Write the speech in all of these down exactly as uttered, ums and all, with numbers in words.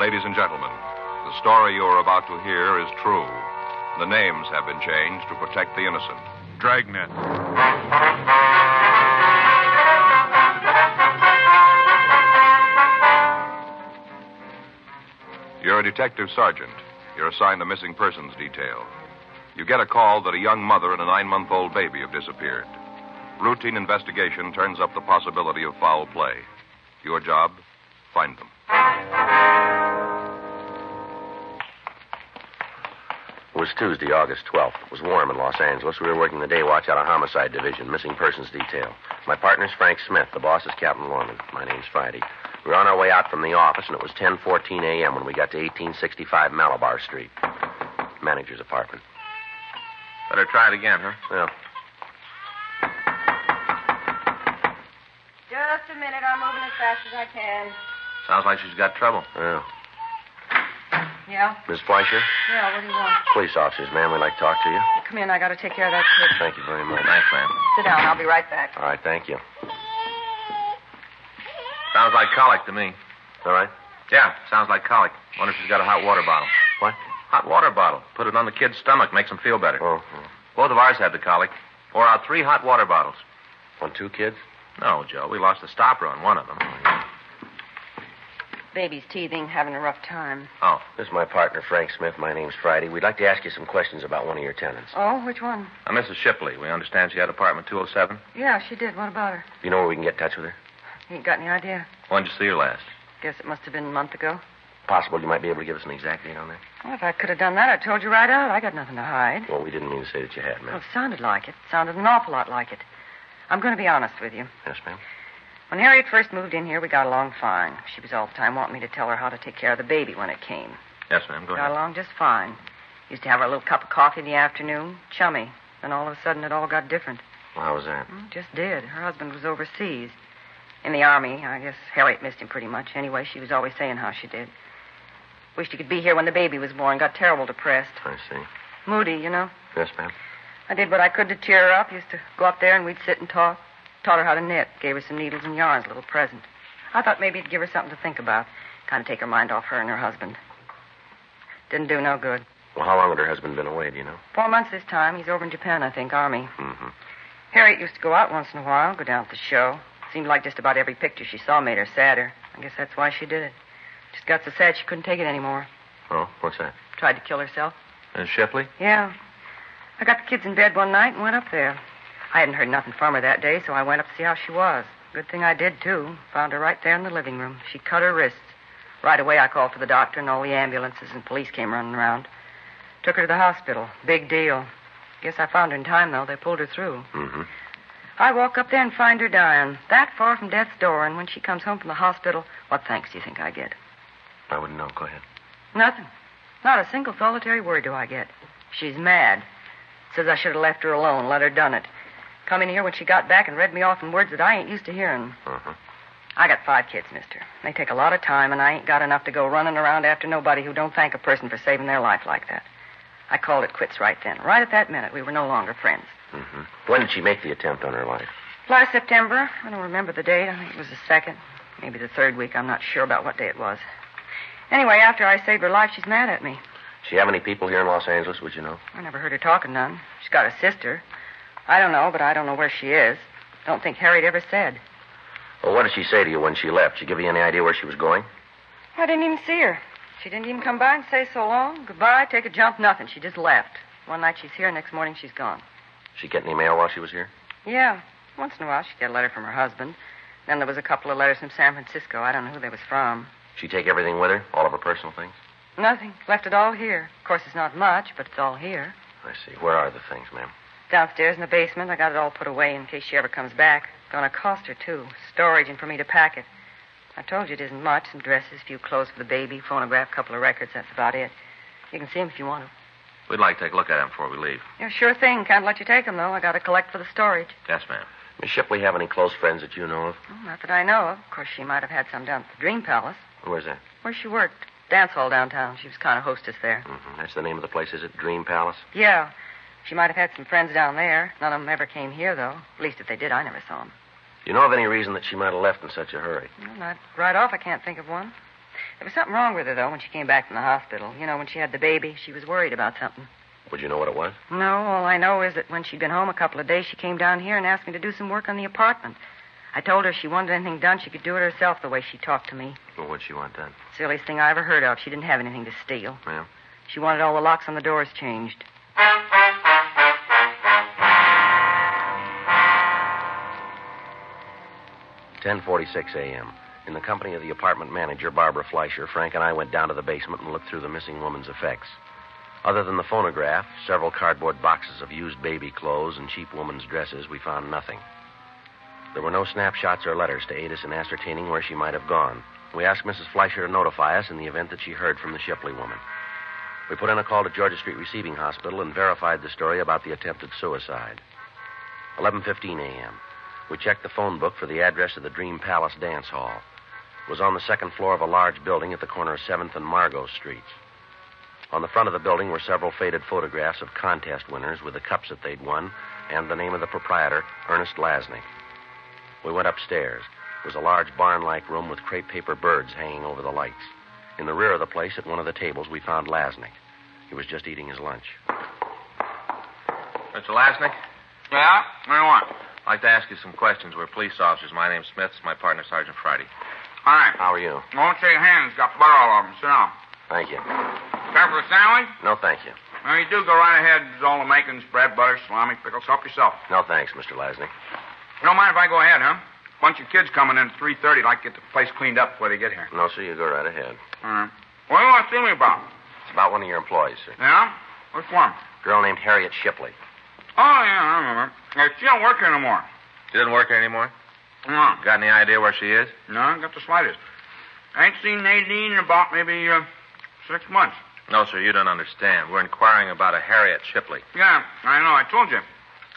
Ladies and gentlemen, the story you are about to hear is true. The names have been changed to protect the innocent. Dragnet. You're a detective sergeant. You're assigned the missing persons detail. You get a call that a young mother and a nine-month-old baby have disappeared. Routine investigation turns up the possibility of foul play. Your job, find them. It was Tuesday, August twelfth. It was warm in Los Angeles. We were working the day watch out of Homicide Division, missing persons detail. My partner's Frank Smith. The boss is Captain Lorman. My name's Friday. We were on our way out from the office, and it was ten fourteen a.m. when we got to eighteen sixty-five Malabar Street. Manager's apartment. Better try it again, huh? Yeah. Just a minute. I'm moving as fast as I can. Sounds like she's got trouble. Yeah. Yeah? Miss Fleischer? Yeah, what do you want? Police officers, ma'am. We'd like to talk to you. Come in. I got to take care of that kid. Thank you very much. Thanks, ma'am. Sit down. I'll be right back. All right, thank you. Sounds like colic to me. All right. Yeah, sounds like colic. Wonder if she's got a hot water bottle. What? Hot water bottle. Put it on the kid's stomach. Makes him feel better. Oh, oh. Both of ours had the colic. Pour out three hot water bottles. On two kids? No, Joe. We lost the stopper on one of them. Baby's teething, having a rough time. Oh. This is my partner, Frank Smith. My name's Friday. We'd like to ask you some questions about one of your tenants. Oh, which one? Uh, Missus Shipley. We understand she had apartment two oh seven. Yeah, she did. What about her? Do you know where we can get in touch with her? You ain't got any idea? When'd you see her last? Guess it must have been a month ago. Possible you might be able to give us an exact date on that? Well, if I could have done that, I told you right out. I got nothing to hide. Well, we didn't mean to say that you had, Well, ma'am. it sounded like it. It sounded an awful lot like it. I'm going to be honest with you. Yes, ma'am. When Harriet first moved in here, we got along fine. She was all the time wanting me to tell her how to take care of the baby when it came. Yes, ma'am. Go Got ahead. along just fine. Used to have our little cup of coffee in the afternoon. Chummy. Then all of a sudden it all got different. Well, how was that? Mm, just did. Her husband was overseas. In the Army. I guess Harriet missed him pretty much. Anyway, she was always saying how she did. Wished he could be here when the baby was born. Got terrible depressed. I see. Moody, you know. Yes, ma'am. I did what I could to cheer her up. Used to go up there and we'd sit and talk. Taught her how to knit. Gave her some needles and yarns, a little present. I thought maybe it'd give her something to think about. Kind of take her mind off her and her husband. Didn't do no good. Well, how long had her husband been away, do you know? Four months this time. He's over in Japan, I think, Army. Mm-hmm. Harriet used to go out once in a while, go down to the show. Seemed like just about every picture she saw made her sadder. I guess that's why she did it. Just got so sad she couldn't take it anymore. Oh, what's that? Tried to kill herself. Miss Shipley? Yeah. I got the kids in bed one night and went up there. I hadn't heard nothing from her that day, so I went up to see how she was. Good thing I did, too. Found her right there in the living room. She cut her wrists. Right away, I called for the doctor, and all the ambulances and police came running around. Took her to the hospital. Big deal. Guess I found her in time, though. They pulled her through. Mm-hmm. I walk up there and find her dying, that far from death's door, and when she comes home from the hospital, what thanks do you think I get? I wouldn't know. Go ahead. Nothing. Not a single solitary word do I get. She's mad. Says I should have left her alone, let her done it. Come in here when she got back and read me off in words that I ain't used to hearing. Uh-huh. I got five kids, mister. They take a lot of time, and I ain't got enough to go running around after nobody who don't thank a person for saving their life like that. I called it quits right then. Right at that minute, we were no longer friends. Mm-hmm. When did she make the attempt on her life? Last September. I don't remember the date. I think it was the second. Maybe the third week. I'm not sure about what day it was. Anyway, after I saved her life, she's mad at me. Does she have any people here in Los Angeles, would you know? I never heard her talking none. She's got a sister. I don't know, but I don't know where she is. Don't think Harriet ever said. Well, what did she say to you when she left? Did she give you any idea where she was going? I didn't even see her. She didn't even come by and say so long. Goodbye, take a jump, nothing. She just left. One night she's here, next morning she's gone. Did she get any mail while she was here? Yeah. Once in a while she'd get a letter from her husband. Then there was a couple of letters from San Francisco. I don't know who they was from. She take everything with her? All of her personal things? Nothing. Left it all here. Of course, it's not much, but it's all here. I see. Where are the things, ma'am? Downstairs in the basement. I got it all put away in case she ever comes back. Gonna cost her, too. Storage and for me to pack it. I told you it isn't much. Some dresses, a few clothes for the baby, phonograph, couple of records. That's about it. You can see them if you want to. We'd like to take a look at them before we leave. Yeah, sure thing. Can't let you take them, though. I got to collect for the storage. Yes, ma'am. Miss Shipley have any close friends that you know of? Well, not that I know of. Of course, she might have had some down at the Dream Palace. Where's that? Where she worked. Dance hall downtown. She was kind of hostess there. Mm-hmm. That's the name of the place, is it? Dream Palace? Yeah. She might have had some friends down there. None of them ever came here, though. At least if they did, I never saw them. Do you know of any reason that she might have left in such a hurry? Well, not right off, I can't think of one. There was something wrong with her, though, when she came back from the hospital. You know, when she had the baby, she was worried about something. Would you know what it was? No, all I know is that when she'd been home a couple of days, she came down here and asked me to do some work on the apartment. I told her if she wanted anything done, she could do it herself the way she talked to me. Well, what'd she want done? Silliest thing I ever heard of. She didn't have anything to steal. Well? She wanted all the locks on the doors changed. ten forty-six a.m. In the company of the apartment manager, Barbara Fleischer, Frank and I went down to the basement and looked through the missing woman's effects. Other than the phonograph, several cardboard boxes of used baby clothes, and cheap woman's dresses, we found nothing. There were no snapshots or letters to aid us in ascertaining where she might have gone. We asked Missus Fleischer to notify us in the event that she heard from the Shipley woman. We put in a call to Georgia Street Receiving Hospital and verified the story about the attempted suicide. eleven fifteen a.m. We checked the phone book for the address of the Dream Palace Dance Hall. It was on the second floor of a large building at the corner of seventh and Margot Streets. On the front of the building were several faded photographs of contest winners with the cups that they'd won and the name of the proprietor, Ernest Lasnik. We went upstairs. It was a large barn-like room with crepe paper birds hanging over the lights. In the rear of the place, at one of the tables, we found Lasnik. He was just eating his lunch. Mister Lasnik? Yeah? What do you want? I'd like to ask you some questions. We're police officers. My name's Smith. It's my partner, Sergeant Friday. All right. How are you? Won't shake hands. Got butter all over them. Sit down. Thank you. Care for a sandwich? No, thank you. Well, you do go right ahead. There's all the makings, bread, butter, salami, pickles. Help yourself. No, thanks, Mister Lasnik. You don't mind if I go ahead, huh? Bunch of kids coming in at three thirty. I'd like to get the place cleaned up before they get here. No, sir, you go right ahead. All right. What do you want to see me about? It's about one of your employees, sir. Yeah? Which one? A girl named Harriet Shipley. Oh, yeah, I remember. Hey, she don't work here anymore. She doesn't work here anymore? No. Got any idea where she is? No, I got the slightest. I ain't seen Nadine in about maybe uh, six months. No, sir, you don't understand. We're inquiring about a Harriet Shipley. Yeah, I know. I told you.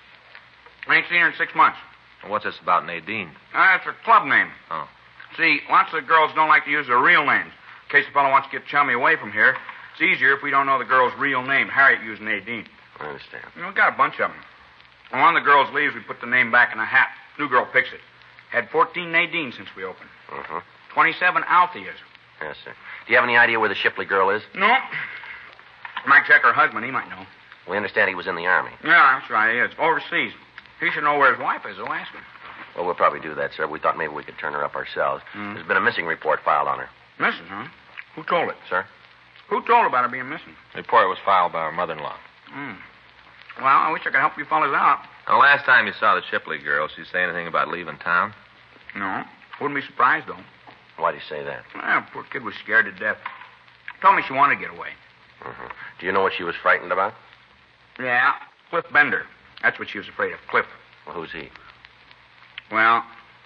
I ain't seen her in six months. What's this about Nadine? Uh, it's her club name. Oh. See, lots of girls don't like to use their real names. In case a fellow wants to get chummy away from here, it's easier if we don't know the girl's real name. Harriet used Nadine. I understand. You know, we got a bunch of them. When one of the girls leaves, we put the name back in a hat. New girl picks it. Had fourteen Nadine since we opened. Uh-huh. twenty-seven Altheas. Yes, sir. Do you have any idea where the Shipley girl is? No. Might check her husband. He might know. We understand he was in the Army. Yeah, that's right. He is. Overseas. He should know where his wife is. I'll ask him. Well, we'll probably do that, sir. We thought maybe we could turn her up ourselves. Mm. There's been a missing report filed on her. Missing, huh? Who told it? Sir? Who told about her being missing? The report was filed by her mother-in-law. Hmm. Well, I wish I could help you fellas out. The last time you saw the Shipley girl, she say anything about leaving town? No. Wouldn't be surprised, though. Why do you say that? Well, poor kid was scared to death. Told me she wanted to get away. Uh-huh. Do you know what she was frightened about? Yeah. Cliff Bender. That's what she was afraid of. Cliff. Well, who's he? Well,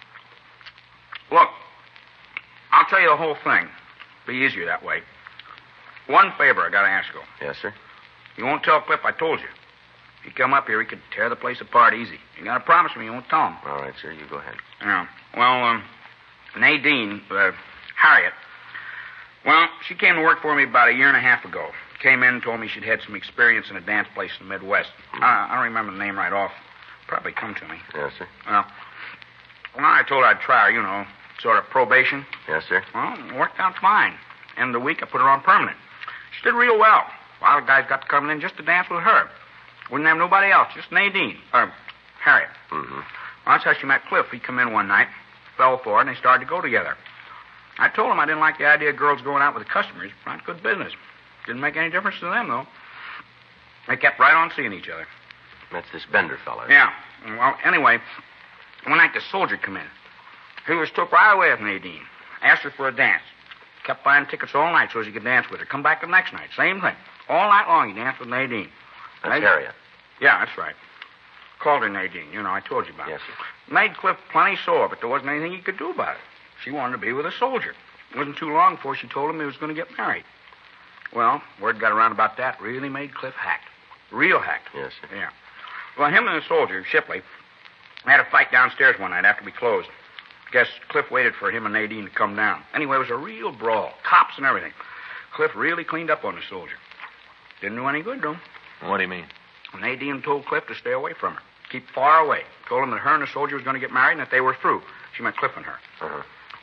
look, I'll tell you the whole thing. Be easier that way. One favor I gotta ask you. Yes, sir? You won't tell Cliff I told you. If you come up here, he could tear the place apart easy. You gotta promise me you won't tell him. All right, sir. You go ahead. Yeah. Well, um, Nadine, uh, Harriet, well, she came to work for me about a year and a half ago. Came in and told me she'd had some experience in a dance place in the Midwest. Mm. I, I don't remember the name right off. Probably come to me. Yes, sir? Well, well, I told her I'd try her, you know, sort of probation. Yes, sir? Well, it worked out fine. End of the week, I put her on permanent. She did real well. A lot of guys got coming in just to dance with her. Wouldn't have nobody else, just Nadine, or Harriet. Mm-hmm. Well, that's how she met Cliff. He come in one night, fell for it, and they started to go together. I told him I didn't like the idea of girls going out with the customers. Not good business. Didn't make any difference to them, though. They kept right on seeing each other. That's this Bender fella. Yeah. Well, anyway, one night the soldier come in. He was took right away with Nadine. Asked her for a dance. Kept buying tickets all night so he could dance with her. Come back the next night. Same thing. All night long he danced with Nadine. That's Made... Harriet. Yeah, that's right. Called her Nadine. You know, I told you about yes, it. Yes, sir. Made Cliff plenty sore, but there wasn't anything he could do about it. She wanted to be with a soldier. It wasn't too long before she told him he was going to get married. Well, word got around about that. Really made Cliff hacked. Real hacked. Yes, sir. Yeah. Well, him and the soldier, Shipley, had a fight downstairs one night after we closed. Guess Cliff waited for him and Nadine to come down. Anyway, it was a real brawl. Cops and everything. Cliff really cleaned up on the soldier. Didn't do any good, though. What do you mean? Nadine told Cliff to stay away from her. Keep far away. Told him that her and the soldier was going to get married and that they were through. She meant Cliff and her. Uh-huh.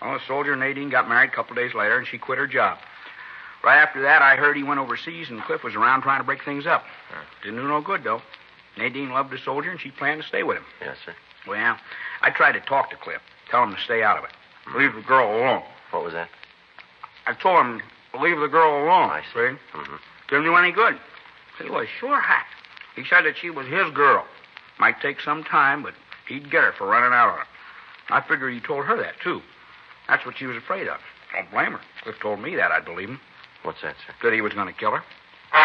Well, the soldier and Nadine got married a couple days later, and she quit her job. Right after that, I heard he went overseas, and Cliff was around trying to break things up. Huh. Didn't do no good, though. Nadine loved the soldier, and she planned to stay with him. Yes, sir. Well, I tried to talk to Cliff, tell him to stay out of it. Leave the girl alone. What was that? I told him to leave the girl alone. I see. Mm-hmm. Didn't do any good. He was sure hot. He said that she was his girl. Might take some time, but he'd get her for running out on her. I figure he told her that, too. That's what she was afraid of. Don't blame her. Cliff told me that. I'd believe him. What's that, sir? That he was going to kill her.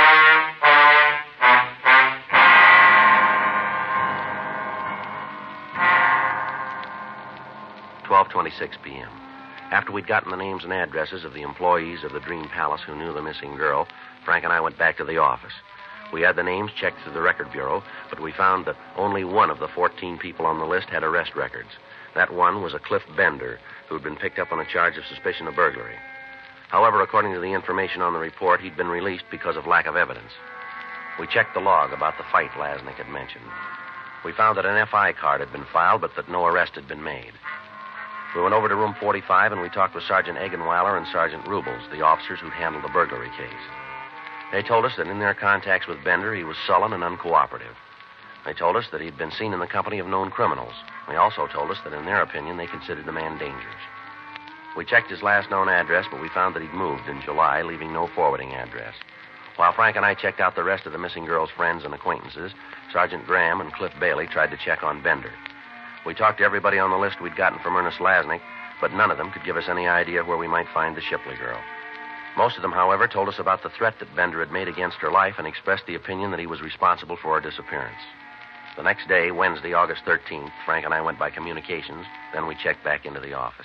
twelve twenty-six p.m. After we'd gotten the names and addresses of the employees of the Dream Palace who knew the missing girl, Frank and I went back to the office. We had the names checked through the record bureau, but we found that only one of the fourteen people on the list had arrest records. That one was a Cliff Bender, who had been picked up on a charge of suspicion of burglary. However, according to the information on the report, he'd been released because of lack of evidence. We checked the log about the fight Lasnik had mentioned. We found that an F I card had been filed, but that no arrest had been made. We went over to room forty-five, and we talked with Sergeant Eggenweiler and Sergeant Rubles, the officers who'd handled the burglary case. They told us that in their contacts with Bender, he was sullen and uncooperative. They told us that he'd been seen in the company of known criminals. They also told us that, in their opinion, they considered the man dangerous. We checked his last known address, but we found that he'd moved in July, leaving no forwarding address. While Frank and I checked out the rest of the missing girl's friends and acquaintances, Sergeant Graham and Cliff Bailey tried to check on Bender. We talked to everybody on the list we'd gotten from Ernest Lasnik, but none of them could give us any idea where we might find the Shipley girl. Most of them, however, told us about the threat that Bender had made against her life and expressed the opinion that he was responsible for her disappearance. The next day, Wednesday, August thirteenth, Frank and I went by communications. Then we checked back into the office.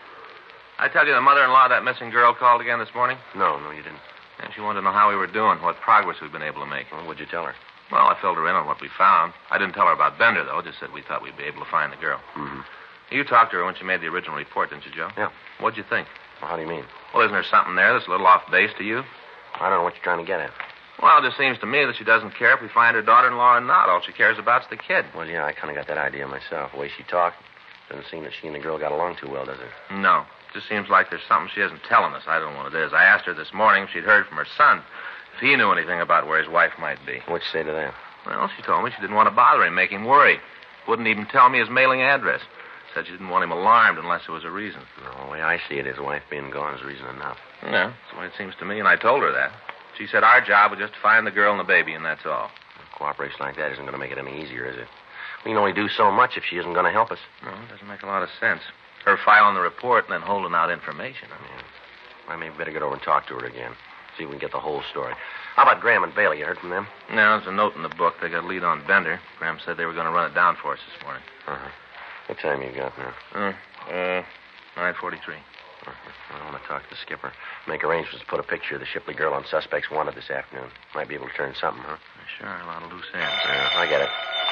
I tell you, the mother-in-law of that missing girl called again this morning. No, no, you didn't. And she wanted to know how we were doing, what progress we'd been able to make. Well, what'd you tell her? Well, I filled her in on what we found. I didn't tell her about Bender, though. Just said we thought we'd be able to find the girl. Mm-hmm. You talked to her when she made the original report, didn't you, Joe? Yeah. What'd you think? Well, how do you mean? Well, isn't there something there that's a little off base to you? I don't know what you're trying to get at. Well, it just seems to me that she doesn't care if we find her daughter-in-law or not. All she cares about is the kid. Well, yeah, I kind of got that idea myself. The way she talked, doesn't seem that she and the girl got along too well, does it? No. It just seems like there's something she isn't telling us. I don't know what it is. I asked her this morning if she'd heard from her son, if he knew anything about where his wife might be. What'd you say to that? Well, she told me she didn't want to bother him, make him worry. Wouldn't even tell me his mailing address. Said she didn't want him alarmed unless there was a reason. No, the way I see it, his wife being gone is reason enough. Yeah, that's the way it seems to me, and I told her that. She said our job was just to find the girl and the baby, and that's all. Cooperation like that isn't going to make it any easier, is it? We can only do so much if she isn't going to help us. No, it doesn't make a lot of sense. Her filing the report and then holding out information. I mean, yeah. I maybe better get over and talk to her again. See if we can get the whole story. How about Graham and Bailey? You heard from them? No, there's a note in the book. They got a lead on Bender. Graham said they were going to run it down for us this morning. Uh-huh. What time you got now? Uh, uh, nine forty-three. Uh-huh. I want to talk to the skipper. Make arrangements to put a picture of the Shipley girl on suspects wanted this afternoon. Might be able to turn something, huh? Sure, a lot of loose ends. Yeah, I get it.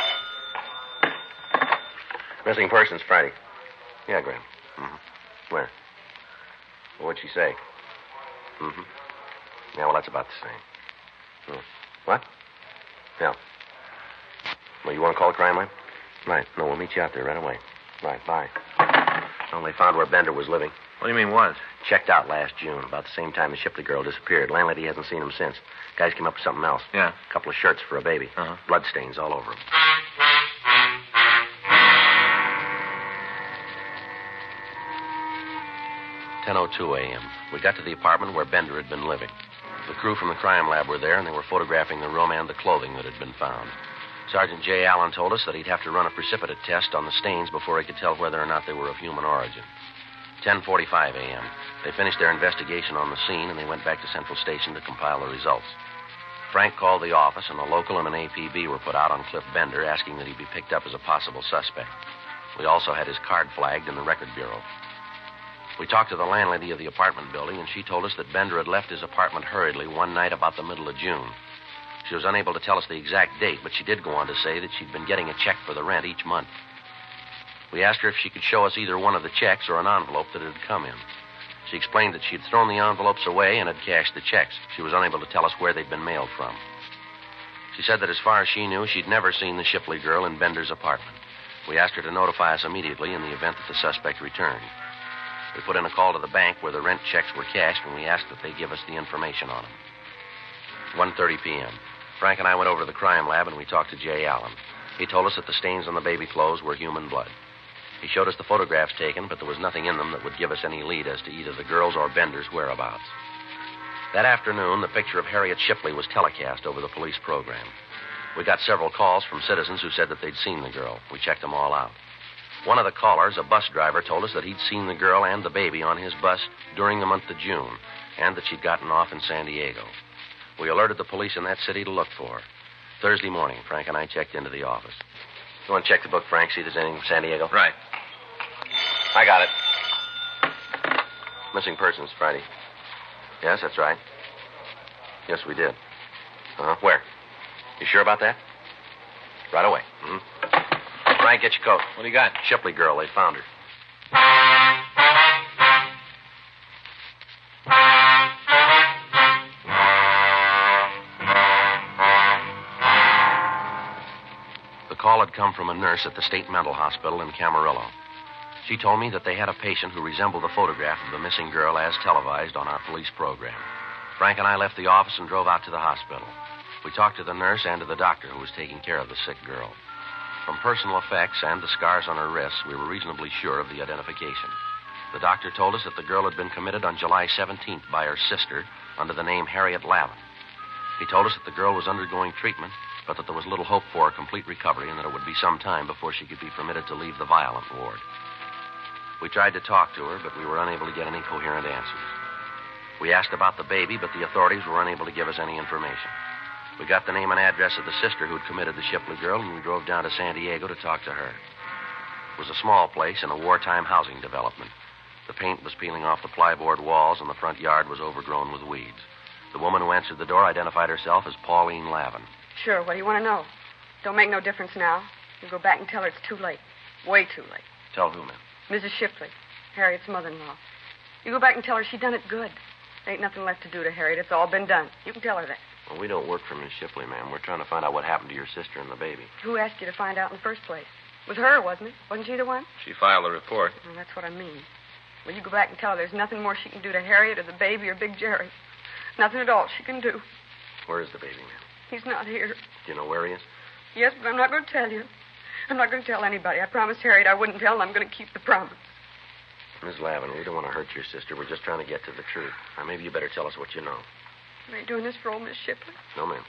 Missing persons Friday. Yeah, Graham. Mm-hmm. Where? Well, what'd she say? Mm-hmm. Yeah, well, that's about the same. Hmm. What? Yeah. Well, you want to call the crime line? Right. No, we'll meet you out there right away. Right, bye. Well, they found where Bender was living. What do you mean was? Checked out last June, about the same time the Shipley girl disappeared. Landlady hasn't seen him since. Guys came up with something else. Yeah. A couple of shirts for a baby. Uh-huh. Bloodstains all over him. ten oh two a.m. We got to the apartment where Bender had been living. The crew from the crime lab were there, and they were photographing the room and the clothing that had been found. Sergeant J. Allen told us that he'd have to run a precipitate test on the stains before he could tell whether or not they were of human origin. ten forty-five a.m. They finished their investigation on the scene, and they went back to Central Station to compile the results. Frank called the office, and a local and an A P B were put out on Cliff Bender, asking that he be picked up as a possible suspect. We also had his card flagged in the record bureau. We talked to the landlady of the apartment building, and she told us that Bender had left his apartment hurriedly one night about the middle of June. She was unable to tell us the exact date, but she did go on to say that she'd been getting a check for the rent each month. We asked her if she could show us either one of the checks or an envelope that had come in. She explained that she'd thrown the envelopes away and had cashed the checks. She was unable to tell us where they'd been mailed from. She said that as far as she knew, she'd never seen the Shipley girl in Bender's apartment. We asked her to notify us immediately in the event that the suspect returned. We put in a call to the bank where the rent checks were cashed, and we asked that they give us the information on them. one thirty p.m. Frank and I went over to the crime lab, and we talked to Jay Allen. He told us that the stains on the baby clothes were human blood. He showed us the photographs taken, but there was nothing in them that would give us any lead as to either the girls or Bender's whereabouts. That afternoon, the picture of Harriet Shipley was telecast over the police program. We got several calls from citizens who said that they'd seen the girl. We checked them all out. One of the callers, a bus driver, told us that he'd seen the girl and the baby on his bus during the month of June, and that she'd gotten off in San Diego. We alerted the police in that city to look for her. Thursday morning, Frank and I checked into the office. You want to check the book, Frank, see if there's anything from San Diego? Right. I got it. Missing persons, Friday. Yes, that's right. Yes, we did. Uh-huh. Where? You sure about that? Right away. Mm-hmm. Frank, get your coat. What do you got? Shipley girl. They found her. The call had come from a nurse at the State Mental Hospital in Camarillo. She told me that they had a patient who resembled the photograph of the missing girl as televised on our police program. Frank and I left the office and drove out to the hospital. We talked to the nurse and to the doctor who was taking care of the sick girl. From personal effects and the scars on her wrists, we were reasonably sure of the identification. The doctor told us that the girl had been committed on July seventeenth by her sister under the name Harriet Lavin. He told us that the girl was undergoing treatment, but that there was little hope for a complete recovery and that it would be some time before she could be permitted to leave the violent ward. We tried to talk to her, but we were unable to get any coherent answers. We asked about the baby, but the authorities were unable to give us any information. We got the name and address of the sister who'd committed the Shipley girl, and we drove down to San Diego to talk to her. It was a small place in a wartime housing development. The paint was peeling off the plyboard walls, and the front yard was overgrown with weeds. The woman who answered the door identified herself as Pauline Lavin. Sure, what do you want to know? Don't make no difference now. You go back and tell her it's too late. Way too late. Tell who, ma'am? Missus Shipley, Harriet's mother-in-law. You go back and tell her she done it good. There ain't nothing left to do to Harriet. It's all been done. You can tell her that. Well, we don't work for Miss Shipley, ma'am. We're trying to find out what happened to your sister and the baby. Who asked you to find out in the first place? It was her, wasn't it? Wasn't she the one? She filed a report. Well, that's what I mean. Well, you go back and tell her there's nothing more she can do to Harriet or the baby or Big Jerry. Nothing at all she can do. Where is the baby, ma'am? He's not here. Do you know where he is? Yes, but I'm not going to tell you. I'm not going to tell anybody. I promised Harriet I wouldn't tell, and I'm going to keep the promise. Miss Lavin, we don't want to hurt your sister. We're just trying to get to the truth. Now, maybe you better tell us what you know. You ain't doing this for old Miss Shipley? No, ma'am.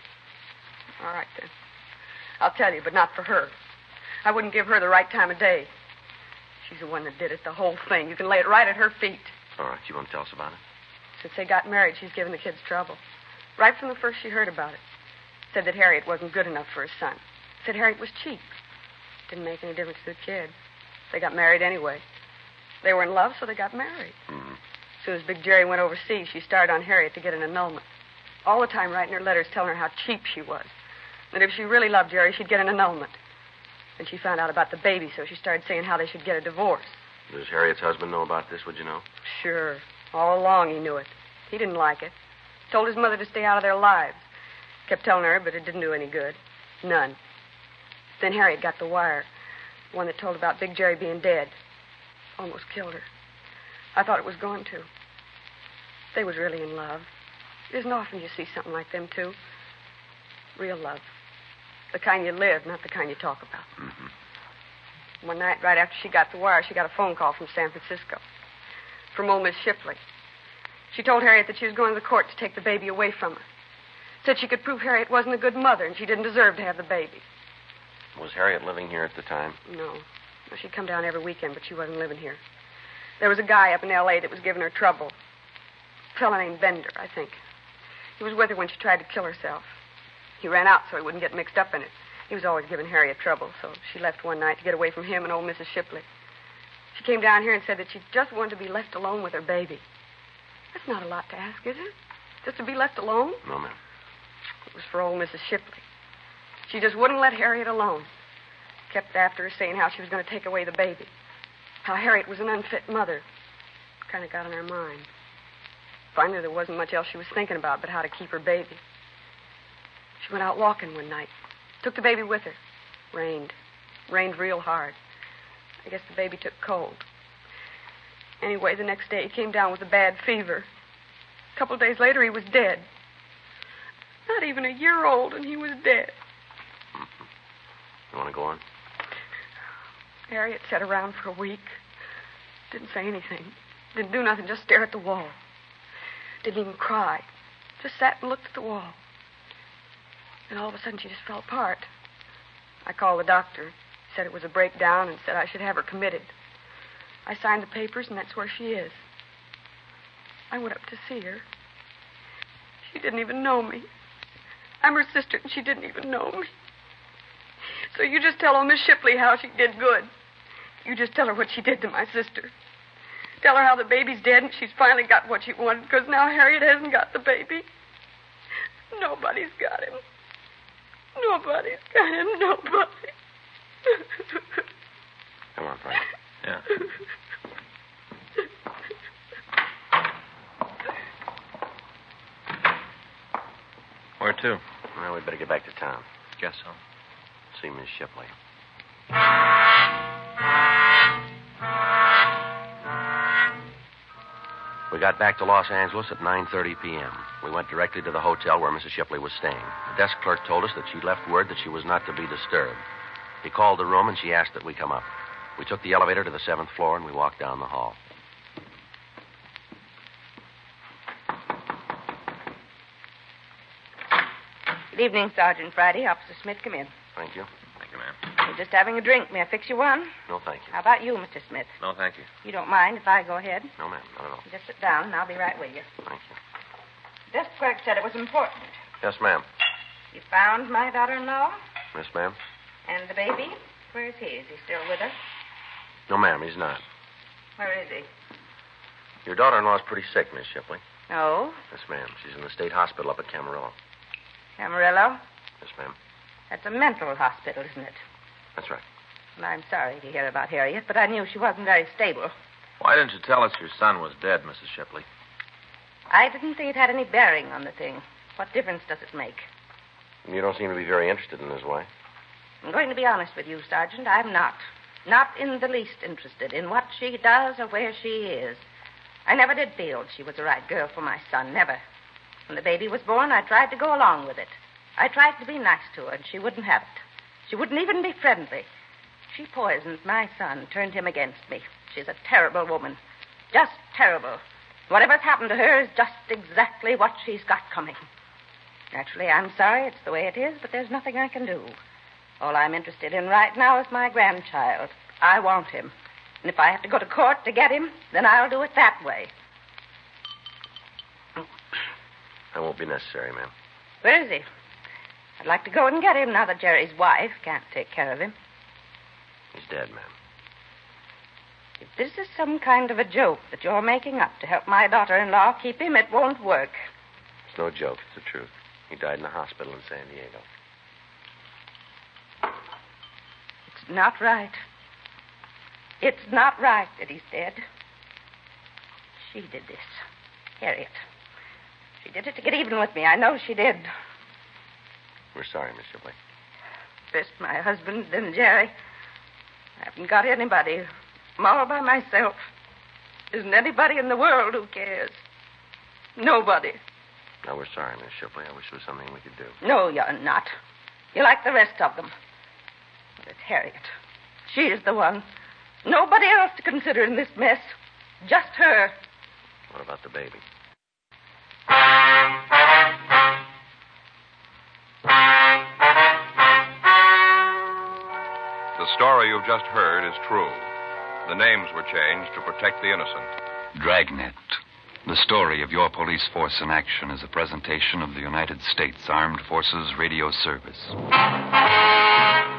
All right, then. I'll tell you, but not for her. I wouldn't give her the right time of day. She's the one that did it, the whole thing. You can lay it right at her feet. All right, you want to tell us about it? Since they got married, she's given the kids trouble. Right from the first she heard about it. Said that Harriet wasn't good enough for her son. Said Harriet was cheap. Didn't make any difference to the kid. They got married anyway. They were in love, so they got married. Mm-hmm. As soon as Big Jerry went overseas, she started on Harriet to get an annulment. All the time writing her letters telling her how cheap she was. That if she really loved Jerry, she'd get an annulment. And she found out about the baby, so she started saying how they should get a divorce. Does Harriet's husband know about this, would you know? Sure. All along he knew it. He didn't like it. Told his mother to stay out of their lives. Kept telling her, but it didn't do any good. None. Then Harriet got the wire. The one that told about Big Jerry being dead. Almost killed her. I thought it was going to. They was really in love. It isn't often you see something like them, too. Real love. The kind you live, not the kind you talk about. Mm-hmm. One night, right after she got the wire, she got a phone call from San Francisco. From old Miss Shipley. She told Harriet that she was going to the court to take the baby away from her. Said she could prove Harriet wasn't a good mother and she didn't deserve to have the baby. Was Harriet living here at the time? No. Well, she'd come down every weekend, but she wasn't living here. There was a guy up in L A that was giving her trouble. A fella named Bender, I think. He was with her when she tried to kill herself. He ran out so he wouldn't get mixed up in it. He was always giving Harriet trouble, so she left one night to get away from him and old Missus Shipley. She came down here and said that she just wanted to be left alone with her baby. That's not a lot to ask, is it? Just to be left alone? No, ma'am. It was for old Missus Shipley. She just wouldn't let Harriet alone. Kept after her saying how she was going to take away the baby. How Harriet was an unfit mother. Kind of got on her mind. Finally, there wasn't much else she was thinking about but how to keep her baby. She went out walking one night. Took the baby with her. Rained. Rained real hard. I guess the baby took cold. Anyway, the next day he came down with a bad fever. A couple days later, he was dead. Not even a year old, and he was dead. Mm-hmm. You want to go on? Harriet sat around for a week. Didn't say anything. Didn't do nothing, just stare at the wall. Didn't even cry. Just sat and looked at the wall. And all of a sudden, she just fell apart. I called the doctor. He said it was a breakdown and said I should have her committed. I signed the papers, and that's where she is. I went up to see her. She didn't even know me. I'm her sister, and she didn't even know me. So you just tell old Miss Shipley how she did good. You just tell her what she did to my sister. Tell her how the baby's dead, and she's finally got what she wanted, because now Harriet hasn't got the baby. Nobody's got him. Nobody's got him. Nobody. Come on, Frank. Yeah. Where to? Well, we'd better get back to town. Guess so. See Miss Shipley. We got back to Los Angeles at nine thirty p.m. We went directly to the hotel where Missus Shipley was staying. The desk clerk told us that she left word that she was not to be disturbed. He called the room, and she asked that we come up. We took the elevator to the seventh floor, and we walked down the hall. Good evening, Sergeant Friday. Officer Smith, come in. Thank you. Thank you, ma'am. We're just having a drink. May I fix you one? No, thank you. How about you, Mister Smith? No, thank you. You don't mind if I go ahead? No, ma'am, not at all. Just sit down, and I'll be right with you. Thank you. The desk clerk said it was important. Yes, ma'am. You found my daughter-in-law Yes, ma'am? and the baby? Where is he? Is he still with her? No, ma'am, he's not. Where is he? Your daughter-in-law's pretty sick, Miss Shipley. Oh, Yes, ma'am. She's in the state hospital up at Camarillo. Camarillo? Yes, ma'am. That's a mental hospital, isn't it? That's right. Well, I'm sorry to hear about Harriet, but I knew she wasn't very stable. Why didn't you tell us your son was dead, Missus Shipley? I didn't think it had any bearing on the thing. What difference does it make? You don't seem to be very interested in his wife. I'm going to be honest with you, Sergeant. I'm not. Not in the least interested in what she does or where she is. I never did feel she was the right girl for my son, never. When the baby was born, I tried to go along with it. I tried to be nice to her, and she wouldn't have it. She wouldn't even be friendly. She poisoned my son, turned him against me. She's a terrible woman. Just terrible. Whatever's happened to her is just exactly what she's got coming. Naturally, I'm sorry it's the way it is, but there's nothing I can do. All I'm interested in right now is my grandchild. I want him. And if I have to go to court to get him, then I'll do it that way. That won't be necessary, ma'am. Where is he? I'd like to go and get him now that Jerry's wife can't take care of him. He's dead, ma'am. If this is some kind of a joke that you're making up to help my daughter-in-law keep him, it won't work. It's no joke. It's the truth. He died in a hospital in San Diego. It's not right. It's not right that he's dead. She did this. Harriet. She did it to get even with me. I know she did. We're sorry, Miss Shipley. First my husband, then Jerry. I haven't got anybody. I'm all by myself. There isn't anybody in the world who cares. Nobody. No, we're sorry, Miss Shipley. I wish there was something we could do. No, you're not. You're like the rest of them. But it's Harriet. She is the one. Nobody else to consider in this mess. Just her. What about the baby? The story you've just heard is true. The names were changed to protect the innocent. Dragnet. The story of your police force in action is a presentation of the United States Armed Forces Radio Service.